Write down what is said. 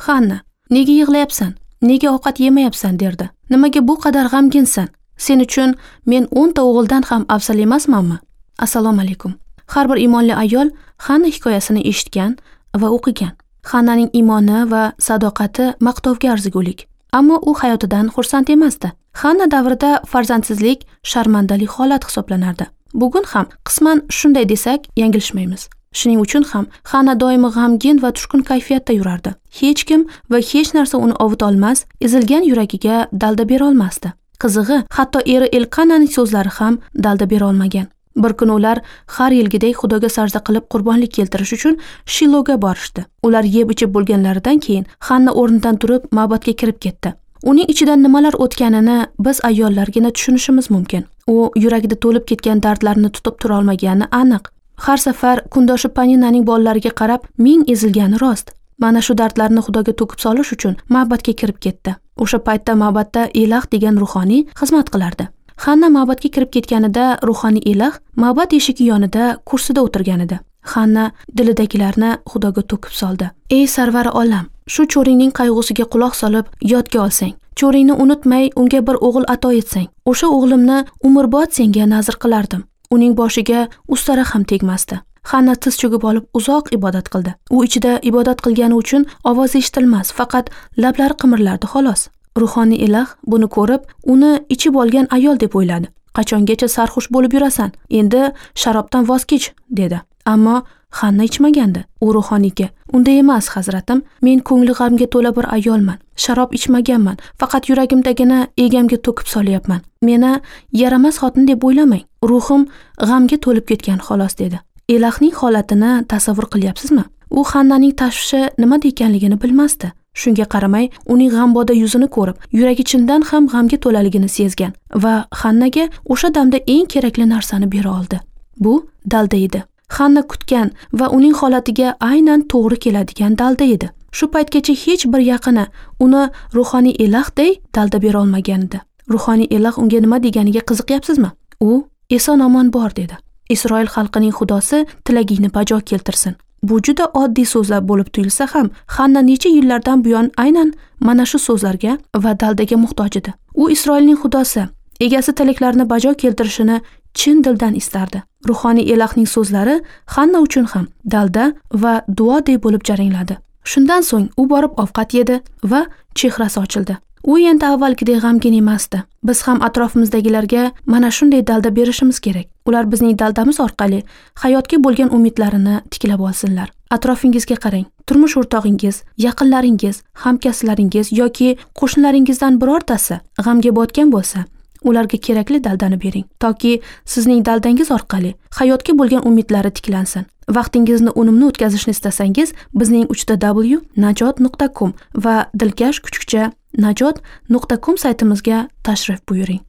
Xanna, nega yig'layapsan? Nega ovqat yemayapsan derdi. Nimaga bu qadar g'amginsan? Sen uchun men 10 ta o'g'ildan ham afzal emasmanmi? Assalomu alaykum. Har bir iymonli ayol Xanna hikoyasini eshitgan va o'qigan. Xannaning iymoni va sadoqati maqtovga arzigulik. Ammo u hayotidan xursand emasdi. Xanna davrida farzandsizlik sharmandalik holat hisoblanardi. Bugun ham qisman shunday desak, yanglishmaymiz. Shuning uchun ham Xanna doimo g'amgin va tushkun kayfiyatda yurardi. Hech kim va hech narsa uni ovuta olmas, ezilgan yuragiga dalda bera olmasdi. Qizig'i, hatto eri Elqananing so'zlari ham dalda bera olmagan. Bir kun ular har yilgidek Xudoga sajda qilib qurbonlik keltirish uchun Shiloga borishdi. Ular yeb-ichib bo'lganlaridan keyin Xanna o'rnidan turib ma'batga kirib ketdi. Uning ichidan nimalar o'tganini biz ayollargina tushunishimiz mumkin. U yuragida to'lib ketgan dardlarni tutib tura olmagani aniq. Har safar kundoshi Paninaning bolalariga qarab, ming ezilgani rost. Mana shu dardlarni Xudoga to'kib solish uchun ma'batga kirib ketdi. O'sha paytda ma'batda ilah degan ruhoniy xizmat qilardi. Xanna ma'batga kirib ketganida ruhoniy ilah ma'bat eshigi yonida kursida o'tirgan edi. Xanna dilidagilarni Xudoga to'kib soldi. Ey sarvari olam, shu cho'ringning qayg'usiga quloq solib yodga olsang, cho'ringni unutmay unga bir o'g'il ato etsang, o'sha o'g'limni umrbod senga nazr qilardim. Uning boshiga ustara ham tegmasdi. Xanna tiz cho'kib olib uzoq ibodat qildi. U ichida ibodat qilgani uchun ovozi eshitilmas, faqat lablari qimirlardi xolos. Ruhoniy ilah buni ko'rib, uni ichib olgan ayol deb o'yladi. Qachongacha sarxush bo'lib yurasan? Endi sharobdan voz kech, dedi. Ammo Xanna ichmagandi. U ruhoniyga: "Unday emas, hazratim. Men ko'ngli g'amga to'la bir ayolman. Sharob ichmaganman. Faqat yuragimdagini egamga to'kib solyapman. Meni yaramas xotin deb o'ylamang. Ruhim g'amga to'lib ketgan xolos", dedi. Ilahning holatini tasavvur qilyapsizmi? U Xannaning tashvishi nimada ekanligini bilmasdi. Shunga qaramay, uning g'amboda yuzini ko'rib, yuragi chindan ham g'amga to'laligini sezgan va Xannaga o'sha damda eng kerakli narsani bera oldi. Bu dalda edi. Xanna kutgan va uning holatiga aynan to'g'ri keladigan dalda edi. Shu paytgacha hech bir yaqini uni ruhoniy ilahday dalda bera olmagan edi. Ruhoniy ilah unga nima deganiga qiziqyapsizmi? U eson-omon bor, dedi. Isroil xalqining Xudosi tilagingni bajo keltirsin. Bu juda oddiy so'zlar bo'lib tuyulsa ham, Xanna necha yillardan buyon aynan mana shu so'zlarga va daldaga muhtoj edi. U Isroilning Xudosi egasi tilaklarini bajo keltirishini chin dildan istardi. Ruhoniy ilahning so'zlari Xanna uchun ham dalda va duodek bo'lib jarangladi. Shundan so'ng u borib ovqat yedi va chehrasi ochildi. U endi avvalgidek g'amgin emasdi. Biz ham atrofimizdagilarga mana shunday dalda berishimiz kerak. Ular bizning daldamiz orqali hayotga bo'lgan umidlarini tiklab olsinlar. Atrofingizga qarang. Turmush o'rtog'ingiz, yaqinlaringiz, hamkasblaringiz yoki qo'shnilaringizdan birortasi g'amga botgan bo'lsa, ularga kerakli daldani bering, toki sizning daldangiz orqali hayotga bo'lgan umidlari tiklansin. Vaqtingizni unumli o'tkazishni istasangiz, bizning 3w.najot.com va dilkash kuchukcha najot.com saytimizga tashrif buyuring.